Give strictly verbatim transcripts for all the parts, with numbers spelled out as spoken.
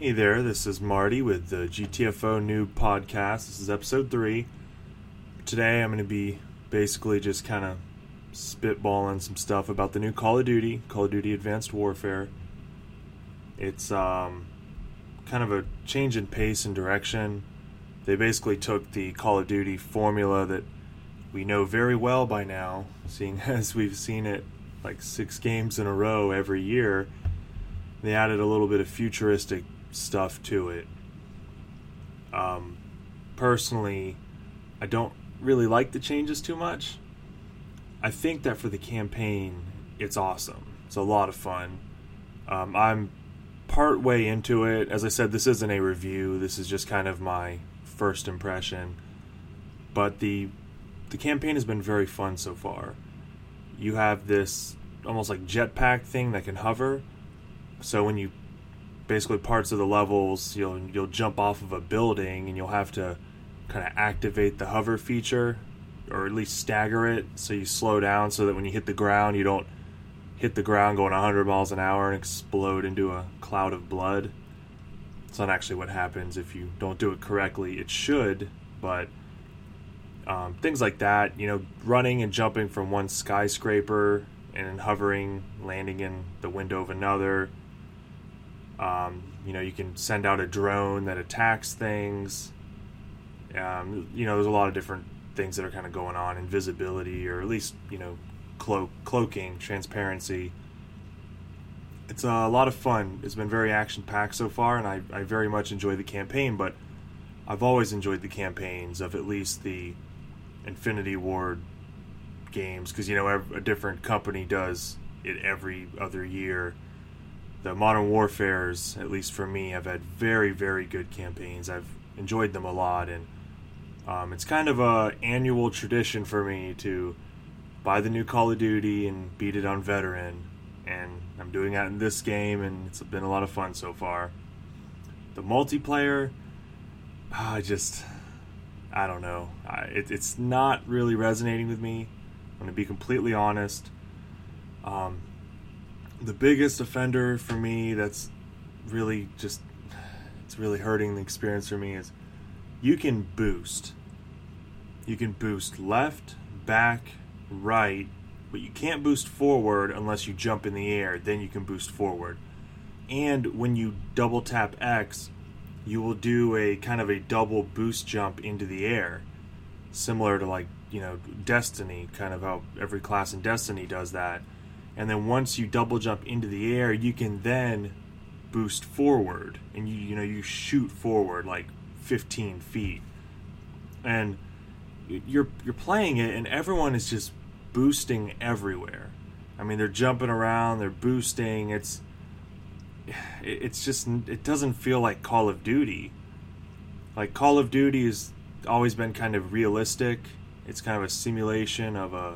Hey there, this is Marty with the G T F O Noob Podcast. This is episode three. Today I'm going to be basically just kind of spitballing some stuff about the new Call of Duty, Call of Duty Advanced Warfare. It's um, kind of a change in pace and direction. They basically took the Call of Duty formula that we know very well by now, seeing as we've seen it like six games in a row every year. They added a little bit of futuristic stuff to it. Um, personally, I don't really like the changes too much. I think that for the campaign, it's awesome. It's a lot of fun. Um, I'm part way into it. As I said, this isn't a review. This is just kind of my first impression. But the the campaign has been very fun so far. You have this almost like jetpack thing that can hover. So when you basically parts of the levels, you'll you'll jump off of a building and you'll have to kind of activate the hover feature, or at least stagger it so you slow down so that when you hit the ground, you don't hit the ground going one hundred miles an hour and explode into a cloud of blood. It's not actually what happens if you don't do it correctly. It should, but um, things like that, you know, running and jumping from one skyscraper and hovering, landing in the window of another. Um, you know, you can send out a drone that attacks things. Um, you know, there's a lot of different things that are kind of going on. Invisibility, or at least, you know, clo- cloaking, transparency. It's a lot of fun. It's been very action-packed so far, and I, I very much enjoy the campaign, but I've always enjoyed the campaigns of at least the Infinity Ward games, because, you know, a different company does it every other year. The Modern Warfares, at least for me, have had very, very good campaigns. I've enjoyed them a lot, and um, it's kind of a annual tradition for me to buy the new Call of Duty and beat it on Veteran, and I'm doing that in this game, and it's been a lot of fun so far. The multiplayer, I just, I don't know. I, it, it's not really resonating with me. I'm going to be completely honest. Um... The biggest offender for me that's really just, it's really hurting the experience for me is you can boost. You can boost left, back, right, but you can't boost forward unless you jump in the air. Then you can boost forward. And when you double tap X, you will do a kind of a double boost jump into the air. Similar to, like, you know, Destiny, kind of how every class in Destiny does that. And then once you double jump into the air, you can then boost forward, and you you know you shoot forward like fifteen feet, and you're you're playing it, and everyone is just boosting everywhere. I mean, they're jumping around, they're boosting. It's it's just it doesn't feel like Call of Duty. Like Call of Duty has always been kind of realistic. It's kind of a simulation of a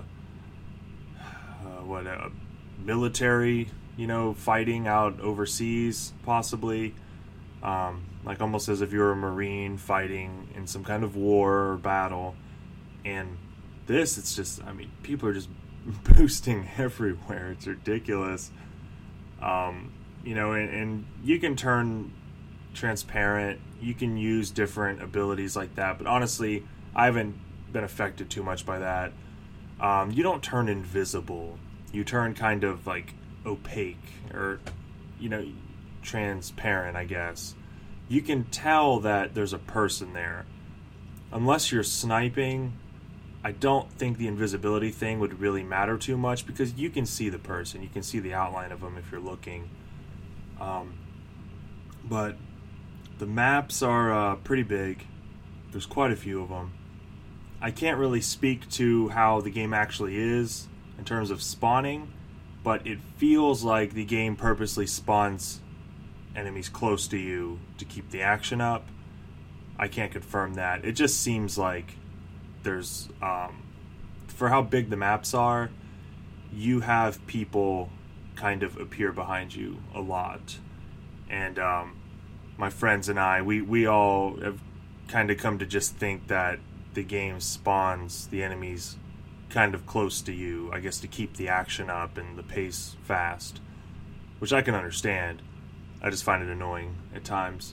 uh, what a military, you know, fighting out overseas, possibly. Um, like almost as if you're a Marine fighting in some kind of war or battle. And this, it's just, I mean, people are just boosting everywhere. It's ridiculous. Um, you know, and, and you can turn transparent. You can use different abilities like that. But honestly, I haven't been affected too much by that. Um, you don't turn invisible. You turn kind of like opaque, or, you know, transparent, I guess. You can tell that there's a person there. Unless you're sniping, I don't think the invisibility thing would really matter too much, because you can see the person. You can see the outline of them if you're looking. Um, but the maps are uh, pretty big. There's quite a few of them. I can't really speak to how the game actually is in terms of spawning, but it feels like the game purposely spawns enemies close to you to keep the action up. I can't confirm that. It just seems like there's, um, for how big the maps are, you have people kind of appear behind you a lot. And um, my friends and I, we, we all have kind of come to just think that the game spawns the enemies kind of close to you, I guess, to keep the action up and the pace fast, which I can understand. I just find it annoying at times.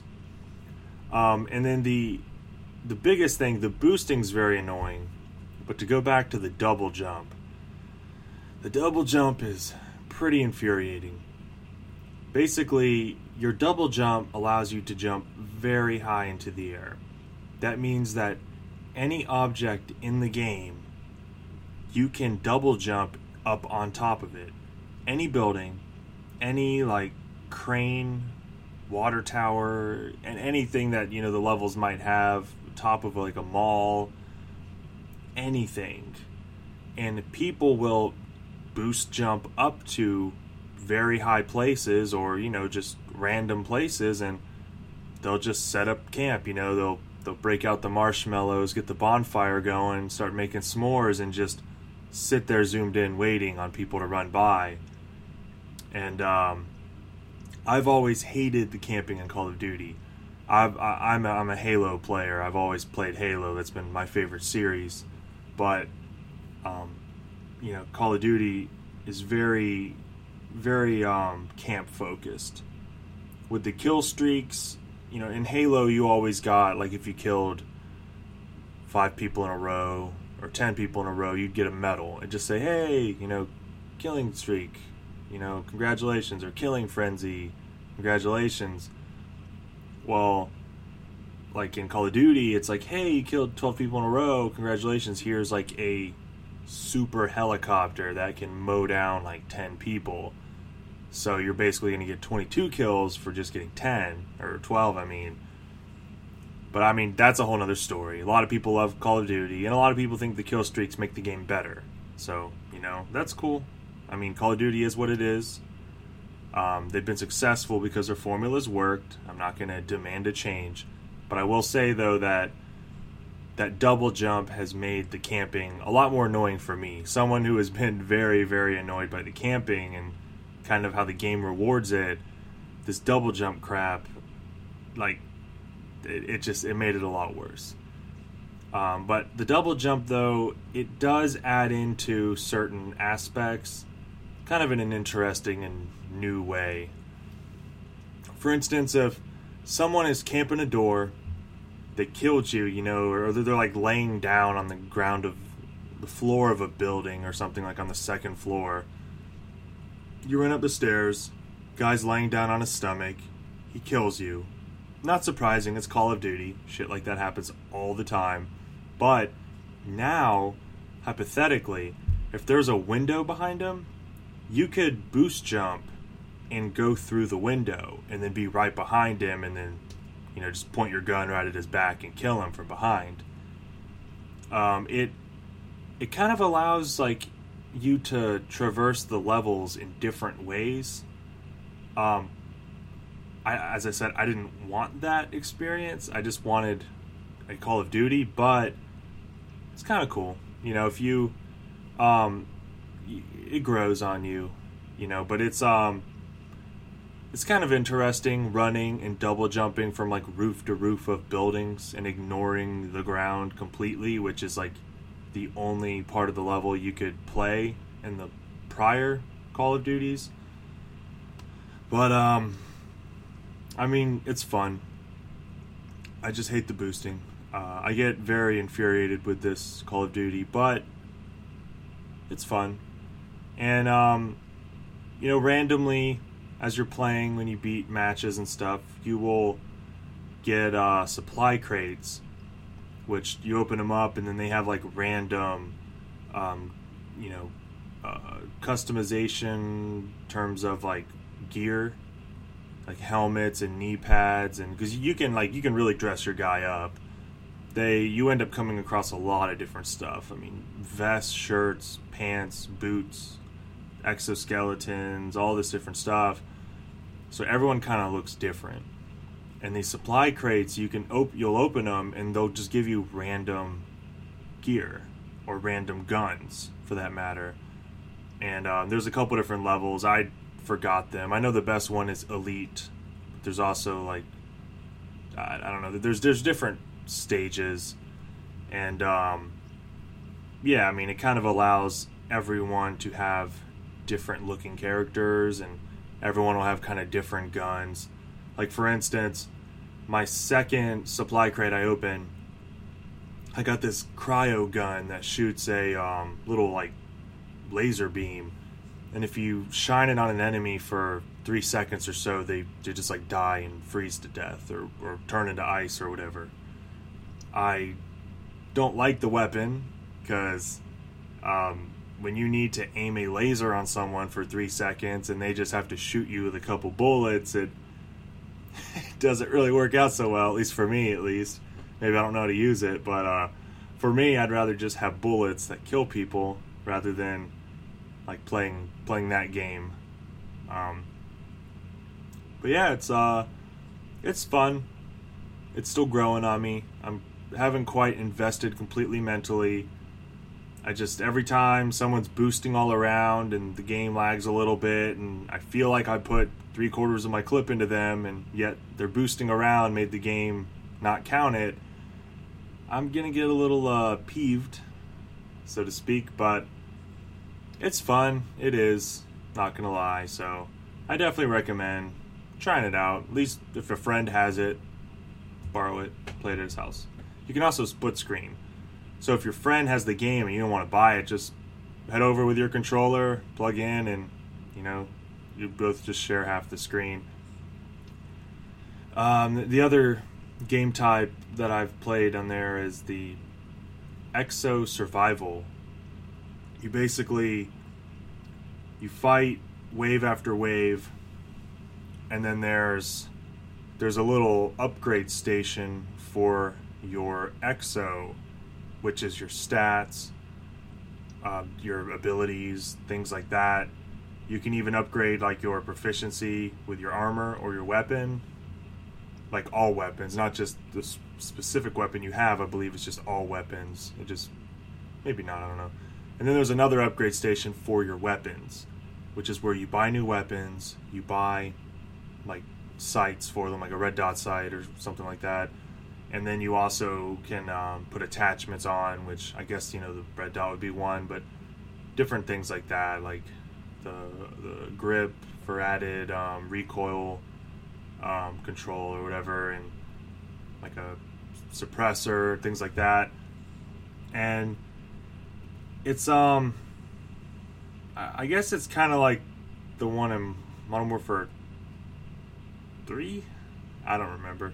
Um, and then the the biggest thing, the boosting's very annoying. But to go back to the double jump, the double jump is pretty infuriating. Basically, your double jump allows you to jump very high into the air. That means that any object in the game, you can double jump up on top of it. Any building, any like crane, water tower, and anything that, you know, the levels might have, top of like a mall, anything. And people will boost jump up to very high places, or, you know, just random places, and they'll just set up camp. You know, they'll they'll break out the marshmallows, get the bonfire going, start making s'mores, and just sit there zoomed in waiting on people to run by. And um, I've always hated the camping in Call of Duty. I've, I, I'm, a, I'm a Halo player. I've always played Halo. That's been my favorite series. But, um, you know, Call of Duty is very, very um, camp-focused. With the kill streaks, you know, in Halo you always got, like, if you killed five people in a row or ten people in a row, you'd get a medal and just say, hey, you know, killing streak, you know, congratulations, or killing frenzy, congratulations. Well, like in Call of Duty, it's like, hey, you killed twelve people in a row, congratulations, here's like a super helicopter that can mow down like ten people. So you're basically going to get twenty-two kills for just getting ten, or twelve, I mean. But I mean, that's a whole other story. A lot of people love Call of Duty, and a lot of people think the kill streaks make the game better. So, you know, that's cool. I mean, Call of Duty is what it is. Um, they've been successful because their formulas worked. I'm not going to demand a change. But I will say, though, that that double jump has made the camping a lot more annoying for me. Someone who has been very, very annoyed by the camping and kind of how the game rewards it. This double jump crap, like, it, it just, it made it a lot worse. Um, but the double jump, though, it does add into certain aspects, kind of in an interesting and new way. For instance, if someone is camping a door that killed you, you know, or they're like laying down on the ground of the floor of a building or something, like on the second floor, you run up the stairs, guy's laying down on his stomach, he kills you. Not surprising, it's Call of Duty, shit like that happens all the time. But now, hypothetically, if there's a window behind him, you could boost jump and go through the window and then be right behind him, and then, you know, just point your gun right at his back and kill him from behind. Um, it it kind of allows, like, you to traverse the levels in different ways. Um, I, as I said, I didn't want that experience. I just wanted a Call of Duty, but it's kind of cool. You know, if you, um, it grows on you, you know, but it's, um, it's kind of interesting running and double jumping from like roof to roof of buildings and ignoring the ground completely, which is like the only part of the level you could play in the prior Call of Duties. But, um, I mean, it's fun. I just hate the boosting. Uh, I get very infuriated with this Call of Duty, but it's fun. And, um, you know, randomly, as you're playing, when you beat matches and stuff, you will get uh, supply crates, which you open them up, and then they have, like, random, um, you know, uh, customization in terms of, like, gear, like helmets and knee pads, and because you can, like, you can really dress your guy up. They, you end up coming across a lot of different stuff. I mean, vests, shirts, pants, boots, exoskeletons, all this different stuff. So everyone kind of looks different. And these supply crates, you can op- you'll open them, and they'll just give you random gear or random guns, for that matter. And uh, there's a couple different levels. I forgot them. I know the best one is Elite. There's also, like, I, I don't know. There's there's different stages, and um, yeah, I mean, it kind of allows everyone to have different looking characters, and everyone will have kind of different guns. Like, for instance, my second supply crate I opened, I got this cryo gun that shoots a um, little, like, laser beam. And if you shine it on an enemy for three seconds or so, they, they just, like, die and freeze to death or, or turn into ice or whatever. I don't like the weapon because um, when you need to aim a laser on someone for three seconds and they just have to shoot you with a couple bullets, it, it doesn't really work out so well, at least for me, at least. Maybe I don't know how to use it, but uh, for me, I'd rather just have bullets that kill people rather than like playing playing that game. Um, but yeah, it's uh, it's fun. It's still growing on me. I'm haven't quite invested completely mentally. I just, every time someone's boosting all around and the game lags a little bit and I feel like I put three quarters of my clip into them and yet they're boosting around, made the game not count it, I'm gonna get a little uh, peeved, so to speak, but it's fun. It is, not gonna lie, so I definitely recommend trying it out. At least if a friend has it, borrow it, play it at his house. You can also split screen. So if your friend has the game and you don't want to buy it, just head over with your controller, plug in, and, you know, you both just share half the screen. Um, the other game type that I've played on there is the Exo Survival. You basically, you fight wave after wave, and then there's there's a little upgrade station for your Exo, which is your stats, uh, your abilities, things like that. You can even upgrade like your proficiency with your armor or your weapon, like all weapons, not just the specific weapon you have. I believe it's just all weapons. It just, maybe not, I don't know. And then there's another upgrade station for your weapons, which is where you buy new weapons, you buy like sights for them, like a red dot sight or something like that. And then you also can um, put attachments on, which I guess, you know, the red dot would be one, but different things like that, like the the grip for added um, recoil um, control or whatever, and like a suppressor, things like that. And it's, um, I guess it's kind of like the one in Modern Warfare three? I don't remember.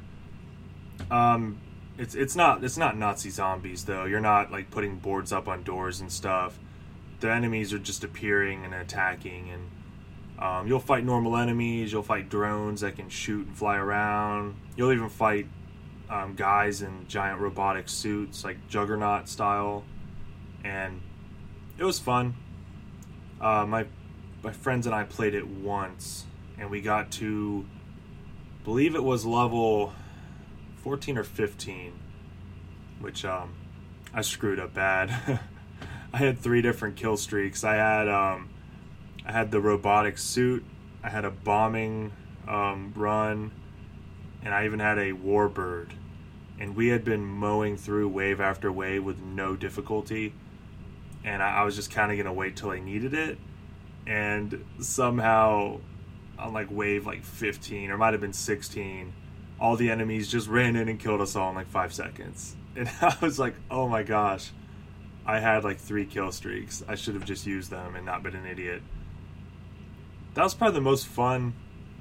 Um, it's it's not it's not Nazi zombies though. You're not like putting boards up on doors and stuff. The enemies are just appearing and attacking, and um, you'll fight normal enemies. You'll fight drones that can shoot and fly around. You'll even fight um, guys in giant robotic suits, like Juggernaut style, and it was fun. Uh, my my friends and I played it once, and we got to, I believe it was level fourteen or fifteen, which um, I screwed up bad. I had three different kill streaks. I had um, I had the robotic suit, I had a bombing um, run, and I even had a warbird. And we had been mowing through wave after wave with no difficulty, and I, I was just kind of gonna wait till I needed it. And somehow, on like wave like fifteen, or it might have been sixteen, all the enemies just ran in and killed us all in like five seconds. And I was like, oh my gosh, I had like three kill streaks. I should have just used them and not been an idiot. That was probably the most fun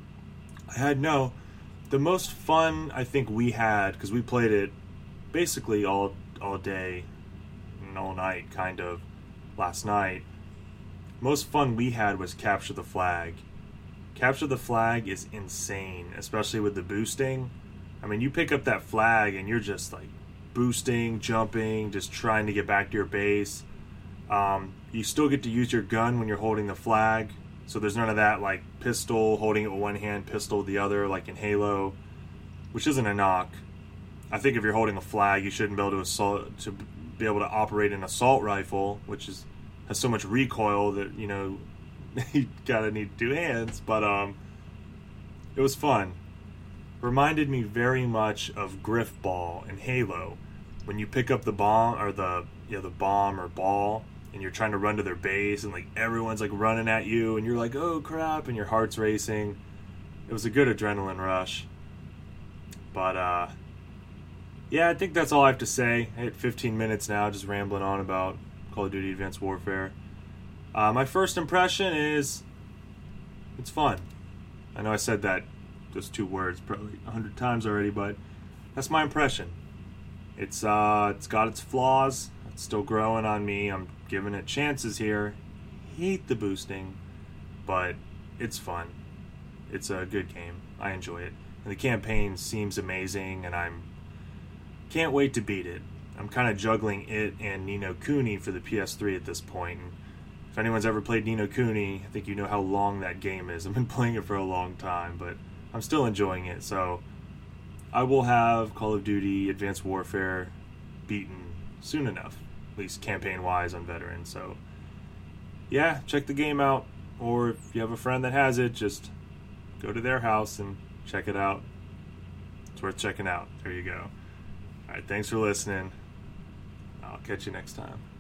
I had. No, the most fun I think we had, because we played it basically all all day and all night, kind of, last night. Most fun we had was Capture the Flag. Capture the Flag is insane, especially with the boosting. I mean, you pick up that flag and you're just like boosting, jumping, just trying to get back to your base. Um, you still get to use your gun when you're holding the flag, so there's none of that like pistol, holding it with one hand, pistol with the other, like in Halo, which isn't a knock. I think if you're holding a flag, you shouldn't be able to assault, to be able to operate an assault rifle, which is has so much recoil that, you know, you gotta need two hands. But um, it was fun. Reminded me very much of Griff Ball in Halo, when you pick up the bomb or the yeah the bomb or ball, and you're trying to run to their base, and like everyone's like running at you, and you're like, oh crap, and your heart's racing. It was a good adrenaline rush. But, uh, yeah, I think that's all I have to say. I hit fifteen minutes now, just rambling on about Call of Duty Advanced Warfare. Uh, my first impression is it's fun. I know I said that, those two words, probably a hundred times already, but that's my impression. It's uh, it's got its flaws. It's still growing on me. I'm giving it chances here. Hate the boosting, but it's fun. It's a good game. I enjoy it. And the campaign seems amazing, and I'm can't wait to beat it. I'm kind of juggling it and Ni no Kuni for the P S three at this point. And if anyone's ever played Ni no Kuni, I think you know how long that game is. I've been playing it for a long time, but I'm still enjoying it. So I will have Call of Duty Advanced Warfare beaten soon enough, at least campaign-wise on Veteran. So yeah, check the game out, or if you have a friend that has it, just go to their house and check it out. It's worth checking out. There you go. All right, thanks for listening. I'll catch you next time.